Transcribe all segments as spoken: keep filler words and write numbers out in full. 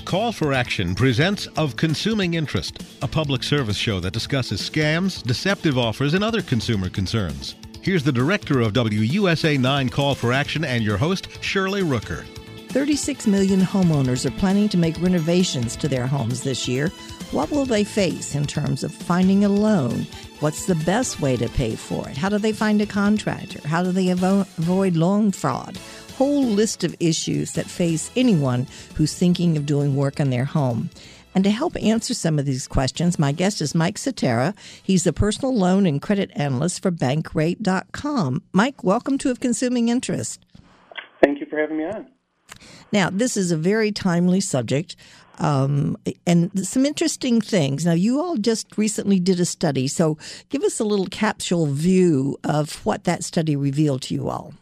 Call for Action presents Of Consuming Interest, a public service show that discusses scams, deceptive offers, and other consumer concerns. Here's the director of W U S A nine Call for Action and your host, Shirley Rooker. thirty-six million homeowners are planning to make renovations to their homes this year. What will they face in terms of finding a loan? What's the best way to pay for it? How do they find a contractor? How do they avo- avoid loan fraud? Whole list of issues that face anyone who's thinking of doing work on their home. And to help answer some of these questions, my guest is Mike Cetera. He's the personal loan and credit analyst for Bankrate dot com. Mike, welcome to Of Consuming Interest. Thank you for having me on. Now, this is a very timely subject um, and some interesting things. Now, you all just recently did a study, so give us a little capsule view of what that study revealed to you all.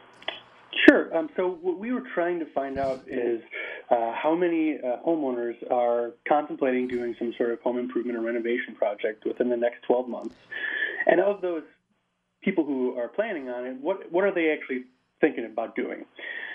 Sure. Um, so what we were trying to find out is uh, how many uh, homeowners are contemplating doing some sort of home improvement or renovation project within the next twelve months. And of those people who are planning on it, what what are they actually thinking about doing?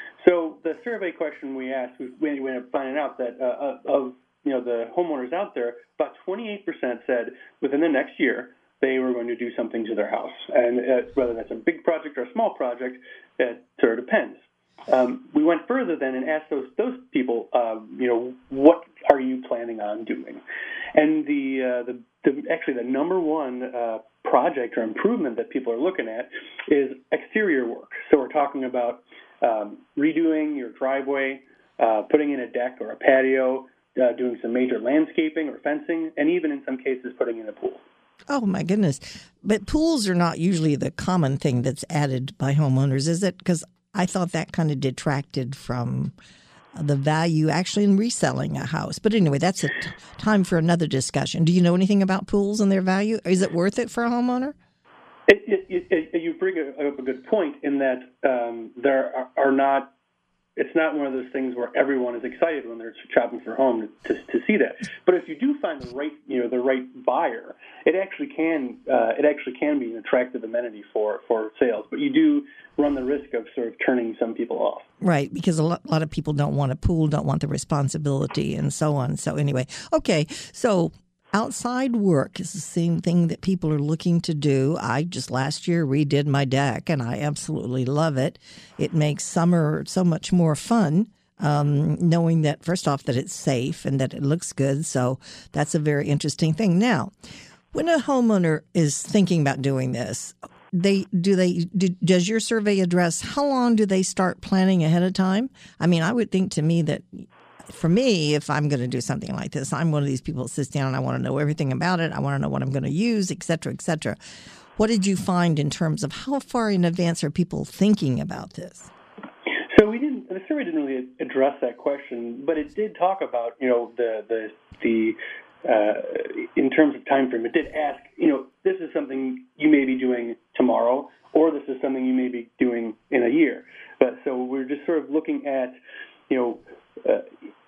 So the survey question we asked, we, we ended up finding out that uh, of you know the homeowners out there, about twenty-eight percent said within the next year they were going to do something to their house. And uh, whether that's a big project or a small project, it sort of depends. Um, we went further then and asked those those people, uh, you know, what are you planning on doing? And the, uh, the, the actually the number one uh, project or improvement that people are looking at is exterior work. So we're talking about um, redoing your driveway, uh, putting in a deck or a patio, uh, doing some major landscaping or fencing, and even in some cases putting in a pool. Oh, my goodness. But pools are not usually the common thing that's added by homeowners, is it? Because I thought that kind of detracted from the value actually in reselling a house. But anyway, that's a t- time for another discussion. Do you know anything about pools and their value? Is it worth it for a homeowner? It, it, it, it, you bring up a good point in that um, there are, are not, it's not one of those things where everyone is excited when they're shopping for a home to, to see that. But if you do find the right, you know, the right buyer, it actually can, uh, it actually can be an attractive amenity for, for sales. But you do run the risk of sort of turning some people off. Right, because a lot, a lot of people don't want a pool, don't want the responsibility, and so on. So anyway, okay, so outside work is the same thing that people are looking to do. I just last year redid my deck, and I absolutely love it. It makes summer so much more fun, um, knowing that, first off, that it's safe and that it looks good. So that's a very interesting thing. Now, when a homeowner is thinking about doing this, they do they do, does your survey address how long do they start planning ahead of time? I mean, I would think to me that for me, if I'm going to do something like this, I'm one of these people that sits down and I want to know everything about it. I want to know what I'm going to use, et cetera, et cetera. What did you find in terms of how far in advance are people thinking about this? So we didn't. The survey didn't really address that question, but it did talk about you know the the the. Uh, in terms of time frame, it did ask, you know, this is something you may be doing tomorrow, or this is something you may be doing in a year. But so we're just sort of looking at, you know, uh,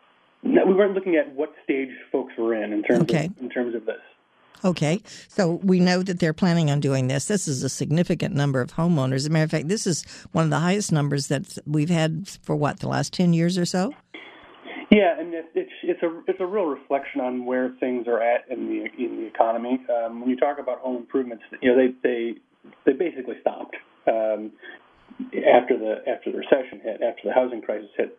we weren't looking at what stage folks were in in terms okay. of, in terms of this. Okay, so we know that they're planning on doing this. This is a significant number of homeowners. As a matter of fact, this is one of the highest numbers that we've had for what, the last ten years or so? Yeah, and it's it's it's a it's a real reflection on where things are at in the in the economy. Um, when you talk about home improvements, you know they they they basically stopped um, after the after the recession hit, after the housing crisis hit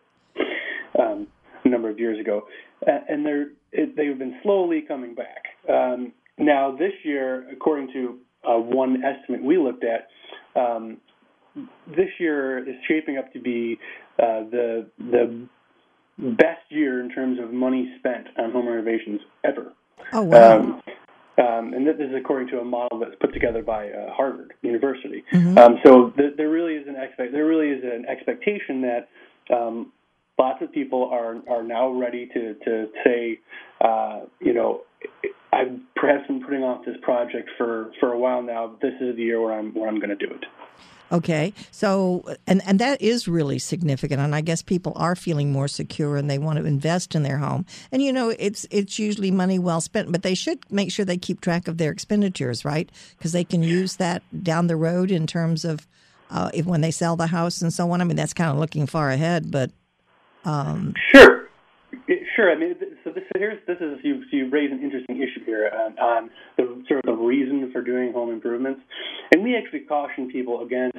um, a number of years ago, and they're it, they've been slowly coming back. Um, now this year, according to uh, one estimate we looked at, um, this year is shaping up to be uh, the the best year in terms of money spent on home renovations ever. Oh, wow. Um, um, and this is according to a model that's put together by uh, Harvard University. Mm-hmm. Um, so th- there really is an expect there really is an expectation that um, lots of people are are now ready to to say, uh, you know, I've perhaps been putting off this project for, for a while now. This is the year where I'm where I'm going to do it. Okay, so, and, and that is really significant, and I guess people are feeling more secure and they want to invest in their home. And, you know, it's it's usually money well spent, but they should make sure they keep track of their expenditures, right? Because they can use that down the road in terms of uh, if when they sell the house and so on. I mean, that's kind of looking far ahead, but... Um, sure. sure. I mean, so this here's this is you you raise an interesting issue here on, on the sort of the reason for doing home improvements, and we actually caution people against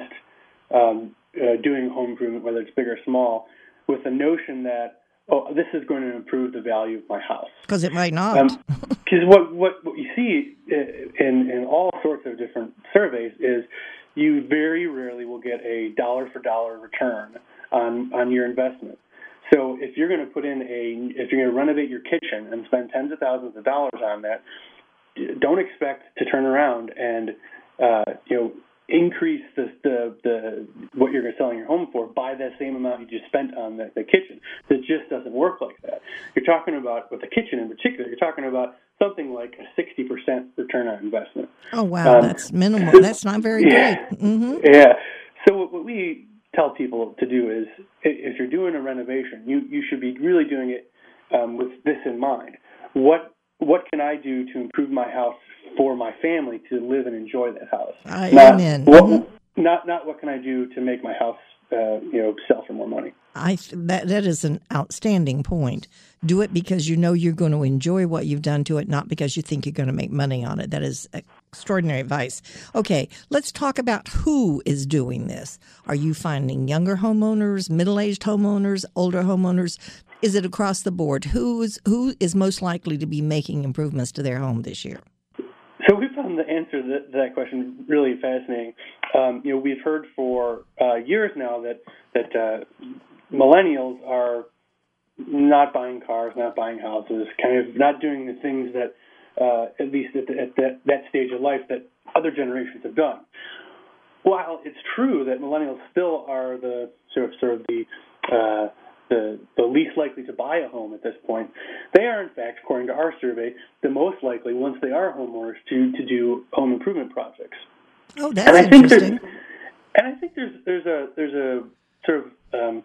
um, uh, doing home improvement, whether it's big or small, with the notion that, oh, this is going to improve the value of my house. Because it might not. Because um, what, what what you see in in all sorts of different surveys is you very rarely will get a dollar for dollar return on on your investment. So if you're going to put in a, if you're going to renovate your kitchen and spend tens of thousands of dollars on that, don't expect to turn around and, uh, you know, increase the, the, the, what you're selling your home for by that same amount you just spent on the, the kitchen. It just doesn't work like that. You're talking about, with the kitchen in particular, you're talking about something like a sixty percent return on investment. Oh, wow. Um, that's minimal. That's not very yeah, great. Mm-hmm. Yeah. So what, what we tell people to do is, if you're doing a renovation, you, you should be really doing it um, with this in mind. What what can I do to improve my house for my family to live and enjoy that house? I, not, amen. What, mm-hmm. not not what can I do to make my house uh, you know sell for more money. I that that is an outstanding point. Do it because you know you're going to enjoy what you've done to it, not because you think you're going to make money on it. That is extraordinary advice. Okay, let's talk about who is doing this. Are you finding younger homeowners, middle-aged homeowners, older homeowners? Is it across the board? Who is who is most likely to be making improvements to their home this year? So we found the answer to that, that question really fascinating. Um, you know, we've heard for uh, years now that that uh, millennials are not buying cars, not buying houses, kind of not doing the things that, uh, at least at, the, at that, that stage of life, that other generations have done. While it's true that millennials still are the sort of sort of the uh, the, the least likely to buy a home at this point, they are, in fact, according to our survey, the most likely, once they are homeowners, to, to do home improvement projects. Oh, that's and I interesting. Think and I think there's there's a there's a sort of um,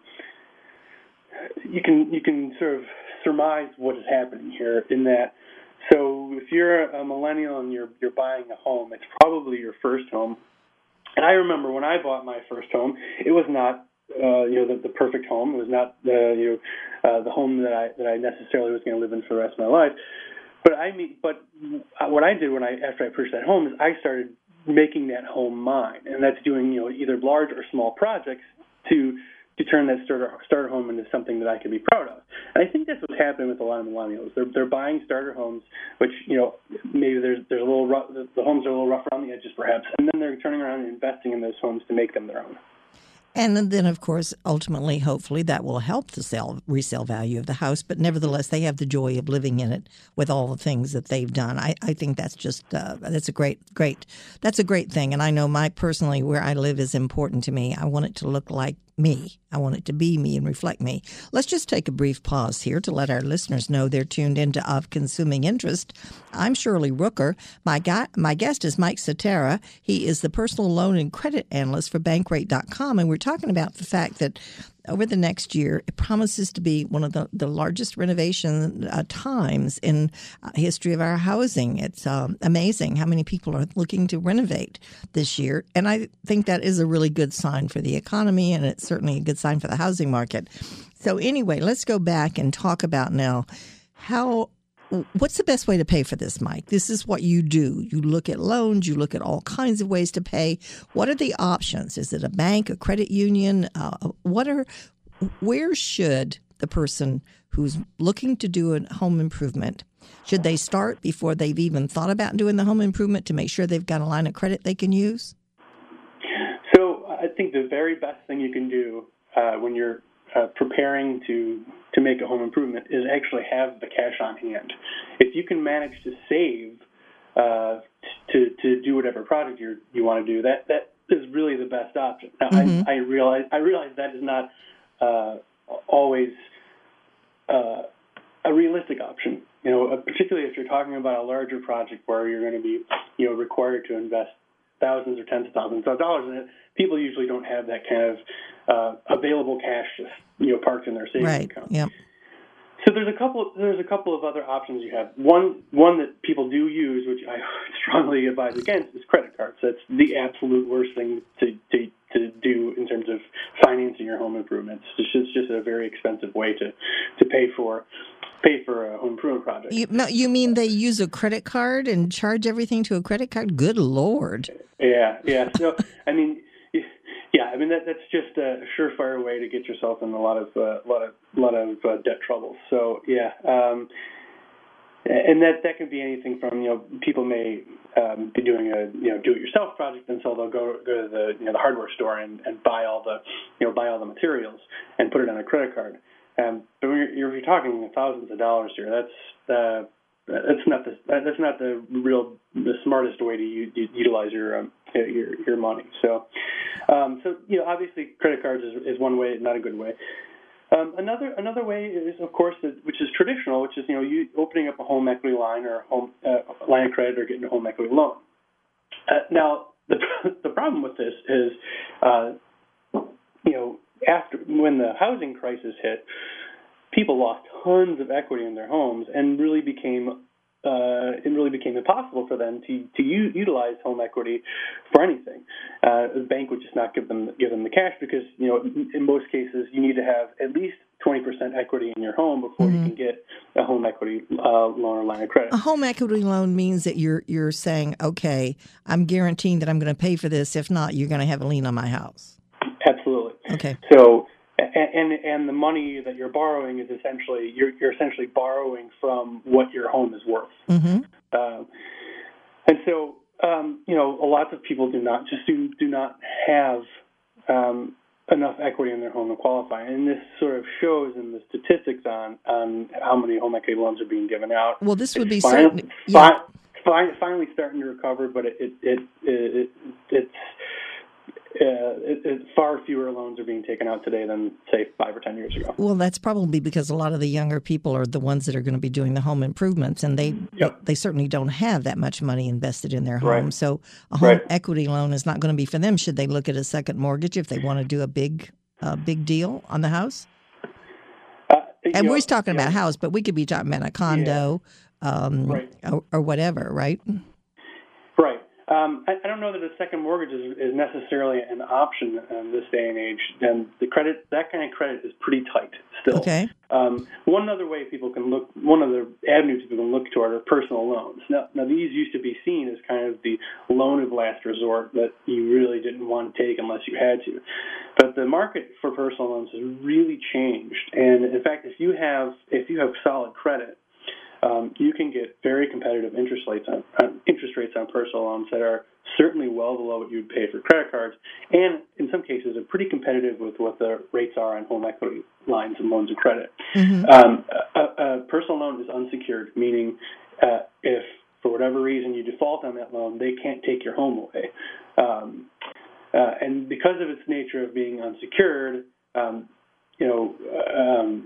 you can you can sort of surmise what is happening here in that. So if you're a millennial and you're you're buying a home, it's probably your first home. And I remember when I bought my first home, it was not uh, you know the, the perfect home. It was not the you know uh, the home that I that I necessarily was going to live in for the rest of my life. But I mean, but what I did when I after I purchased that home is I started making that home mine, and that's doing you know either large or small projects to to turn that starter starter home into something that I can be proud of. And I think that's what's happening with a lot of millennials. They're they're buying starter homes, which you know maybe there's there's a little rough, the homes are a little rough around the edges perhaps, and then they're turning around and investing in those homes to make them their own. And then, of course, ultimately, hopefully, that will help the sell, resale value of the house. But nevertheless, they have the joy of living in it with all the things that they've done. I, I think that's just uh, that's a great, great, that's a great thing. And I know my personally, where I live is important to me. I want it to look like me. I want it to be me and reflect me. Let's just take a brief pause here to let our listeners know they're tuned into Of Consuming Interest. I'm Shirley Rooker. My guy, my guest is Mike Cetera. He is the personal loan and credit analyst for Bankrate dot com, and we're talking about the fact that over the next year, it promises to be one of the, the largest renovation uh, times in uh, history of our housing. It's um, amazing how many people are looking to renovate this year. And I think that is a really good sign for the economy, and it's certainly a good sign for the housing market. So anyway, let's go back and talk about now how what's the best way to pay for this, Mike? This is what you do. You look at loans. You look at all kinds of ways to pay. What are the options? Is it a bank, a credit union? Uh, what are? Where should the person who's looking to do a home improvement, should they start before they've even thought about doing the home improvement to make sure they've got a line of credit they can use? So I think the very best thing you can do uh, when you're uh, preparing to to make a home improvement is actually have the cash on hand. If you can manage to save uh, to to do whatever project you you want to do, that that is really the best option. Now, mm-hmm. I, I realize I realize that is not uh, always uh, a realistic option. You know, particularly if you're talking about a larger project where you're going to be you know required to invest thousands or tens of thousands of dollars in it. People usually don't have that kind of uh, available cash just you know parked in their savings right. account. Yep. So there's a couple there's a couple of other options you have. One one that people do use, which I strongly advise against, is credit cards. That's the absolute worst thing to to, to do in terms of financing your home improvements. It's just, it's just a very expensive way to, to pay for pay for a home improvement project. You, no, you mean they use a credit card and charge everything to a credit card? Good Lord. Yeah, yeah. So, I mean, yeah, I mean that that's just a surefire way to get yourself in a lot of uh, lot of lot of uh, debt troubles. So, yeah, um, and that that can be anything from, you know, people may um, be doing a, you know, do-it-yourself project, and so they'll go go to the, you know, the hardware store and, and buy all the, you know, buy all the materials and put it on a credit card. Um, but when you're, you're talking thousands of dollars here, that's uh, that's not the that's not the real the smartest way to u- utilize your um, your your money. So, um, so you know, obviously, credit cards is, is one way, not a good way. Um, another another way is, of course, which is traditional, which is, you know, you opening up a home equity line or a home uh, line of credit or getting a home equity loan. Uh, now, the the problem with this is, uh, you know, after when the housing crisis hit, people lost tons of equity in their homes and really became uh, it really became impossible for them to to u- utilize home equity for anything. Uh, the bank would just not give them give them the cash because, you know, in most cases you need to have at least twenty percent equity in your home before mm-hmm. you can get a home equity uh, loan or line of credit. A home equity loan means that you're you're saying, okay, I'm guaranteeing that I'm going to pay for this. If not, you're going to have a lien on my house. Absolutely. Okay. So. And and the money that you're borrowing is essentially you're you're essentially borrowing from what your home is worth. Mm-hmm. Um, and so um, you know, a lot of people do not just do do not have um, enough equity in their home to qualify, and this sort of shows in the statistics on on how many home equity loans are being given out. Well, this would it's be finally, certain. Yeah. fi- finally starting to recover, but it it it, it, it it's. Uh, it, it, far fewer loans are being taken out today than, say, five or ten years ago. Well, that's probably because a lot of the younger people are the ones that are going to be doing the home improvements, and they yep. they certainly don't have that much money invested in their home. Right. So a home right. equity loan is not going to be for them. Should they look at a second mortgage if they want to do a big uh, big deal on the house? Uh, and know, we're talking about know, a house, but we could be talking about a condo yeah. um, right. or, or whatever, right? Right. Um, I, I don't know that a second mortgage is, is necessarily an option in this day and age. And the credit, that kind of credit is pretty tight still. Okay. Um, one other way people can look, one other avenues people can look toward are personal loans. Now, now these used to be seen as kind of the loan of last resort that you really didn't want to take unless you had to. But the market for personal loans has really changed. And in fact, if you have if you have solid credit, Um, you can get very competitive interest rates on uh, interest rates on personal loans that are certainly well below what you'd pay for credit cards, and in some cases are pretty competitive with what the rates are on home equity lines and loans of credit. Mm-hmm. Um, a, a personal loan is unsecured, meaning uh, if for whatever reason you default on that loan, they can't take your home away. Um, uh, and because of its nature of being unsecured, um, you know. Um,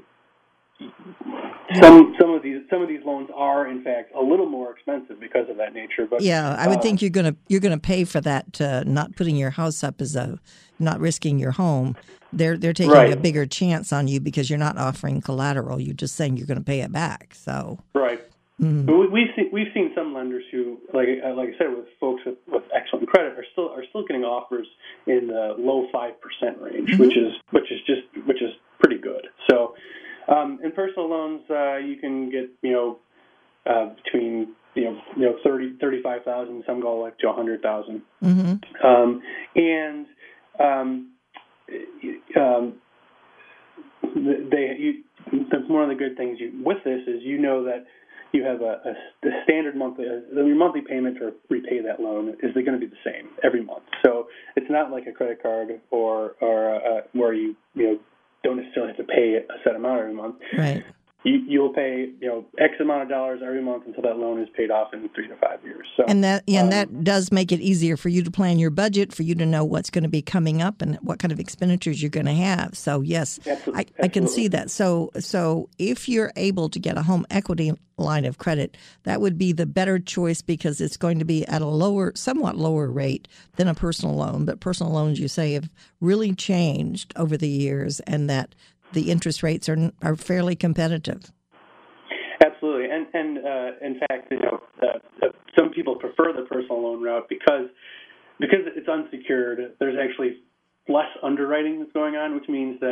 Some some of these some of these loans are in fact a little more expensive because of that nature. But yeah, I would uh, think you're gonna you're gonna pay for that. Uh, not putting your house up as a not risking your home. They're they're taking right. a bigger chance on you because you're not offering collateral. You're just saying you're going to pay it back. So right. Mm-hmm. But we, we've seen we've seen some lenders who, like uh, like I said, with folks with, with excellent credit, are still are still getting offers in the low five percent range, mm-hmm. which is which is just which is pretty good. So. Um, in personal loans, uh, you can get, you know, uh, between, you know, you know, thirty, thirty-five thousand. Some go like to a hundred thousand. Mm-hmm. Um, and um, um, they, you, one of the good things you, with this is you know that you have a, a, a standard monthly, uh, your monthly payment to repay that loan is going to be the same every month. So it's not like a credit card or or uh, where you you know. don't necessarily have to pay a set amount every month. Right. You, you'll pay, you know, X amount of dollars every month until that loan is paid off in three to five years. So, and that and um, that does make it easier for you to plan your budget, for you to know what's going to be coming up and what kind of expenditures you're going to have. So yes, absolutely, I, I can see that. So so if you're able to get a home equity line of credit, that would be the better choice because it's going to be at a lower, somewhat lower rate than a personal loan. But personal loans, you say, have really changed over the years, and that the interest rates are are fairly competitive. Absolutely, and and uh, in fact, you know, uh, some people prefer the personal loan route because because it's unsecured. There's actually less underwriting that's going on, which means that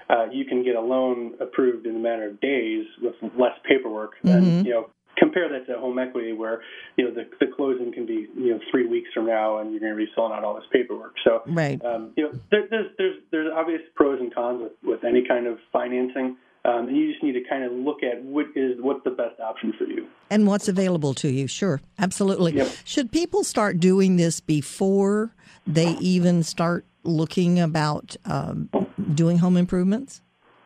uh, you can get a loan approved in a matter of days with less paperwork. Mm-hmm. And, you know, compare that to home equity where, you know, the, the closing can be, you know, three weeks from now and you're going to be filling out all this paperwork. So, right. um, you know, there, there's, there's, there's obvious pros and cons with, with any kind of financing. Um, and you just need to kind of look at what is what's the best option for you. And what's available to you. Sure. Absolutely. Yep. Should people start doing this before they even start looking about um, doing home improvements?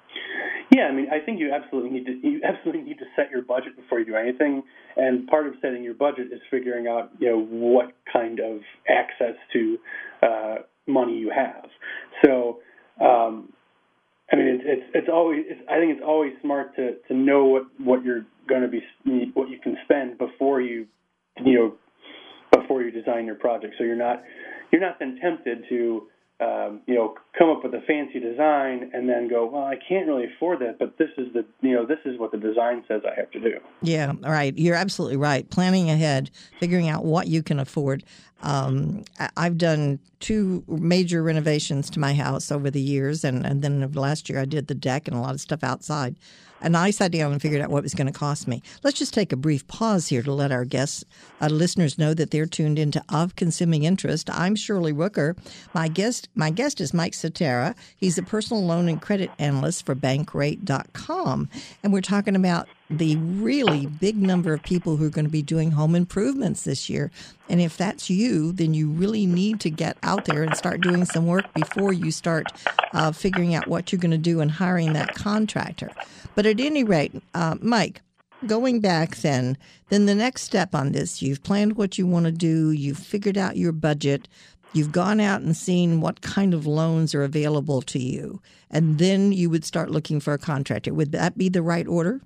Yeah, I mean, I think you absolutely need to you absolutely need to set your budget before you do anything. And part of setting your budget is figuring out, you know, what kind of access to uh, money you have. So, um, I mean, it's it's, it's always it's, I think it's always smart to, to know what, what you're going to be what you can spend before you you know before you design your project. So you're not you're not then tempted to Um, you know, come up with a fancy design and then go, well, I can't really afford that, but this is the, you know, this is what the design says I have to do. Yeah, right. You're absolutely right. Planning ahead, figuring out what you can afford. Um, I've done two major renovations to my house over the years, and, and then last year I did the deck and a lot of stuff outside. And I sat down and figured out what it was going to cost me. Let's just take a brief pause here to let our guests, uh, listeners know that they're tuned into Of Consuming Interest. I'm Shirley Rooker. My guest, my guest is Mike Cetera. He's a personal loan and credit analyst for Bankrate dot com. And we're talking about the really big number of people who are going to be doing home improvements this year. And if that's you, then you really need to get out there and start doing some work before you start uh, figuring out what you're going to do and hiring that contractor. But at any rate, uh, Mike, going back then, then the next step on this, you've planned what you want to do, you've figured out your budget, you've gone out and seen what kind of loans are available to you, and then you would start looking for a contractor. Would that be the right order?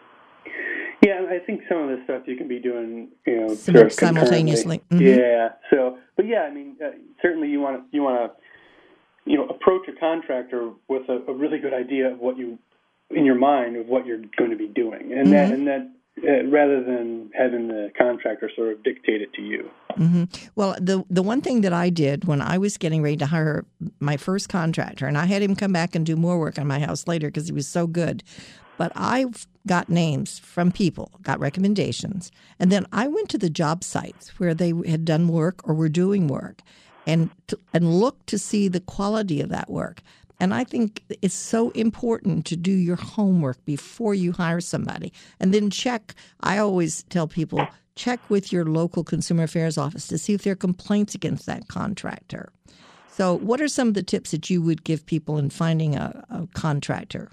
Yeah, I think some of the stuff you can be doing, you know, Sim- sort of simultaneously. Mm-hmm. Yeah. So, but yeah, I mean, uh, certainly you want to you want to you know approach a contractor with a, a really good idea of what you in your mind of what you're going to be doing, and mm-hmm. that and that uh, rather than having the contractor sort of dictate it to you. Mm-hmm. Well, the the one thing that I did when I was getting ready to hire my first contractor, and I had him come back and do more work on my house later because he was so good. But I got names from people, got recommendations, and then I went to the job sites where they had done work or were doing work and to, and looked to see the quality of that work. And I think it's so important to do your homework before you hire somebody. And then check, I always tell people, check with your local consumer affairs office to see if there are complaints against that contractor. So what are some of the tips that you would give people in finding a, a contractor?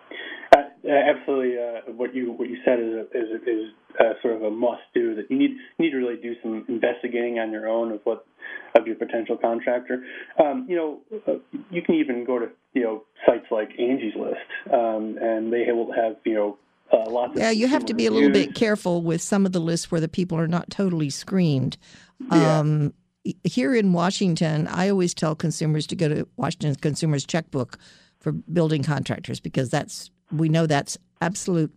Uh, absolutely, uh, what you what you said is a, is, is uh, sort of a must do. That you need you need to really do some investigating on your own of what of your potential contractor. Um, you know, uh, you can even go to you know sites like Angie's List, um, and they will have you know uh, lots. Yeah, of you have to be reviews. a little bit careful with some of the lists where the people are not totally screened. Yeah. Um, here in Washington, I always tell consumers to go to Washington Consumers Checkbook for building contractors because that's we know that's absolute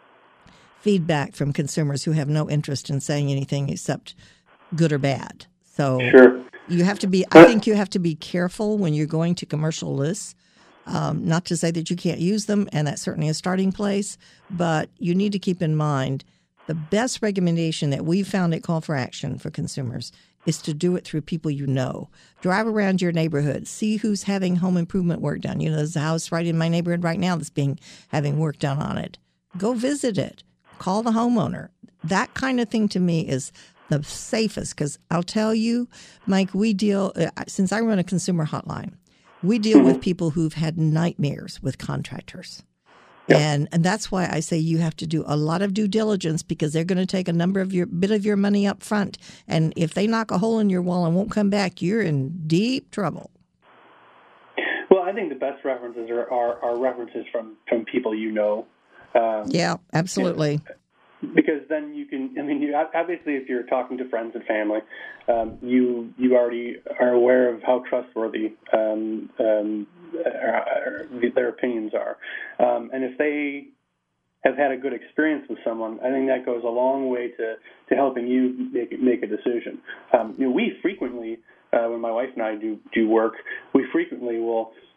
feedback from consumers who have no interest in saying anything except good or bad. So sure. you have to be, I think you have to be careful when you're going to commercial lists. Um, not to say that you can't use them, and that's certainly a starting place, but you need to keep in mind the best recommendation that we've found at Call for Action for consumers is to do it through people you know. Drive around your neighborhood. See who's having home improvement work done. You know, there's a house right in my neighborhood right now that's being having work done on it. Go visit it. Call the homeowner. That kind of thing to me is the safest because I'll tell you, Mike, we deal, uh, since I run a consumer hotline, we deal mm-hmm. with people who've had nightmares with contractors. Yep. And and that's why I say you have to do a lot of due diligence because they're going to take a number of your bit of your money up front. And if they knock a hole in your wall and won't come back, you're in deep trouble. Well, I think the best references are, are, are references from, from people you know. Um, yeah, absolutely. Because then you can, I mean, you, obviously if you're talking to friends and family, um, you you already are aware of how trustworthy um, um, their opinions are. Um, and if they have had a good experience with someone, I think that goes a long way to, to helping you make make a decision. Um, you know, we frequently, uh, when my wife and I do, do work, we frequently will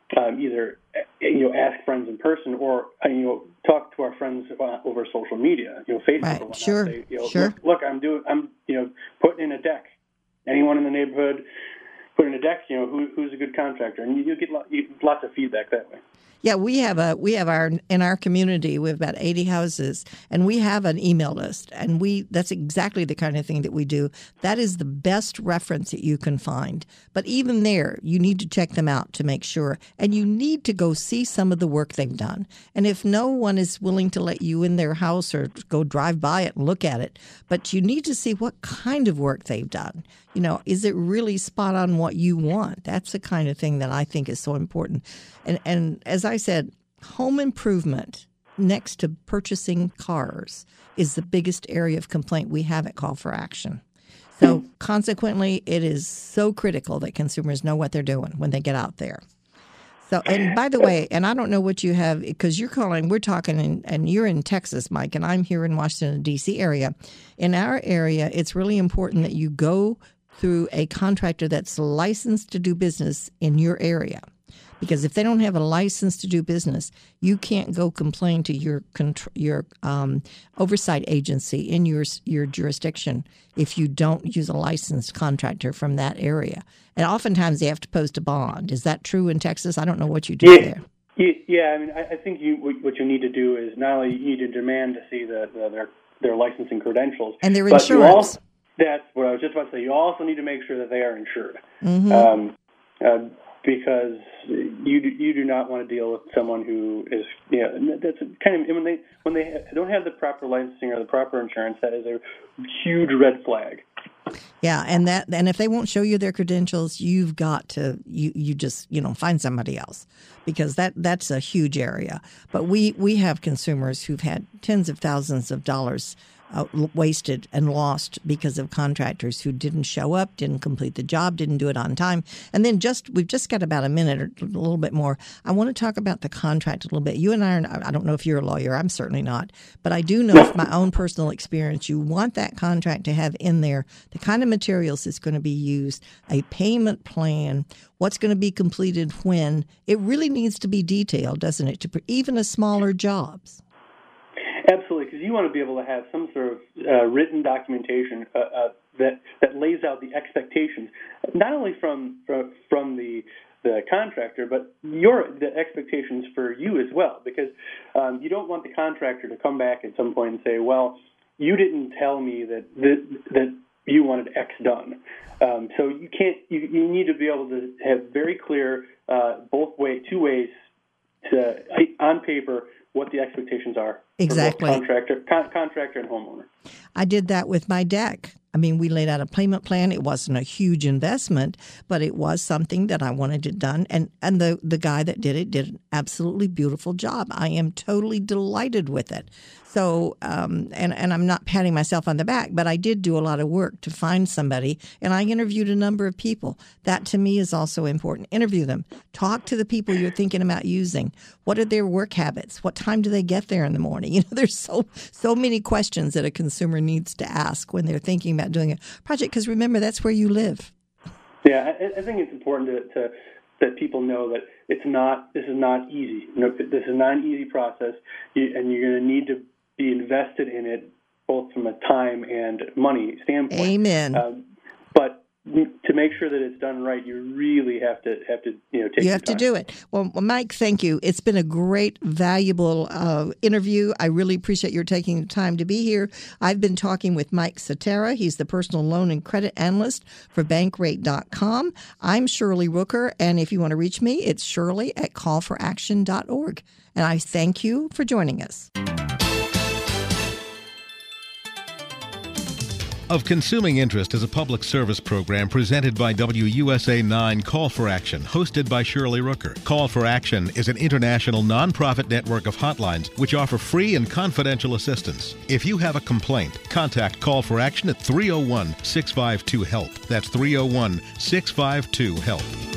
um, either you know ask friends in person or uh, you know talk to our friends over social media, you know Facebook right. or whatnot. Sure, Say, you know, sure. Look, look, I'm doing, I'm you know putting in a deck. Anyone in the neighborhood putting in a deck, you know, who, who's a good contractor, and you, you get lot, you, lots of feedback that way. Yeah, we have a we have our in our community we have about eighty houses, and we have an email list, and we that's exactly the kind of thing that we do. That is the best reference that you can find. But even there, you need to check them out to make sure, and you need to go see some of the work they've done. And if no one is willing to let you in their house or go drive by it and look at it, but you need to see what kind of work they've done. You know, is it really spot on what you want? That's the kind of thing that I think is so important. And and as I said, home improvement next to purchasing cars is the biggest area of complaint we have at Call for Action. So consequently, it is so critical that consumers know what they're doing when they get out there. So, and by the way, and I don't know what you have, because you're calling, we're talking, in, and you're in Texas, Mike, and I'm here in Washington, D C area. In our area, it's really important that you go through a contractor that's licensed to do business in your area. Because if they don't have a license to do business, you can't go complain to your your um, oversight agency in your your jurisdiction if you don't use a licensed contractor from that area. And oftentimes they have to post a bond. Is that true in Texas? I don't know what you do yeah, there. Yeah, I mean, I think you what you need to do is not only you need to demand to see the, the their their licensing credentials and their but insurance. You also, that's what I was just about to say. You also need to make sure that they are insured. Mm-hmm. Um, uh, because you do, you do not want to deal with someone who is, you know, that's kind of, when they when they don't have the proper licensing or the proper insurance, that is a huge red flag. Yeah, and that and if they won't show you their credentials, you've got to you you just you know find somebody else, because that that's a huge area. But we we have consumers who've had tens of thousands of dollars Uh, wasted and lost because of contractors who didn't show up, didn't complete the job, didn't do it on time. And then just we've just got about a minute or a little bit more. I want to talk about the contract a little bit. You and I are, I don't know if you're a lawyer. I'm certainly not. But I do know from my own personal experience, you want that contract to have in there the kind of materials that's going to be used, a payment plan, what's going to be completed when. It really needs to be detailed, doesn't it, to even a smaller jobs. Absolutely, because you want to be able to have some sort of uh, written documentation uh, uh, that that lays out the expectations, not only from from, from the the contractor, but your the expectations for you as well. Because um, you don't want the contractor to come back at some point and say, "Well, you didn't tell me that that, that you wanted X done." Um, so you can't. You, you need to be able to have very clear, uh, both way, two ways, to on paper what the expectations are. Exactly. For both contractor, con- contractor and homeowner. I did that with my deck. I mean, we laid out a payment plan. It wasn't a huge investment, but it was something that I wanted it done. And, and the, the guy that did it did an absolutely beautiful job. I am totally delighted with it. So, um, and, and I'm not patting myself on the back, but I did do a lot of work to find somebody, and I interviewed a number of people. That, to me, is also important. Interview them. Talk to the people you're thinking about using. What are their work habits? What time do they get there in the morning? You know, there's so so many questions that a consumer needs to ask when they're thinking about doing a project, because remember, that's where you live. Yeah, I, I think it's important to, to that people know that it's not. This is not easy. You know, this is not an easy process, you, and you're going to need to be invested in it, both from a time and money standpoint. Amen. Um, but to make sure that it's done right, you really have to have to you know take. You have to do it. Well, Mike, thank you. It's been a great, valuable uh, interview. I really appreciate your taking the time to be here. I've been talking with Mike Cetera. He's the personal loan and credit analyst for Bankrate dot com. I'm Shirley Rooker, and if you want to reach me, it's Shirley at call for action dot org. And I thank you for joining us. Of Consuming Interest is a public service program presented by W U S A nine Call for Action, hosted by Shirley Rooker. Call for Action is an international nonprofit network of hotlines which offer free and confidential assistance. If you have a complaint, contact Call for Action at three oh one, six five two, HELP. That's three oh one, six five two, HELP.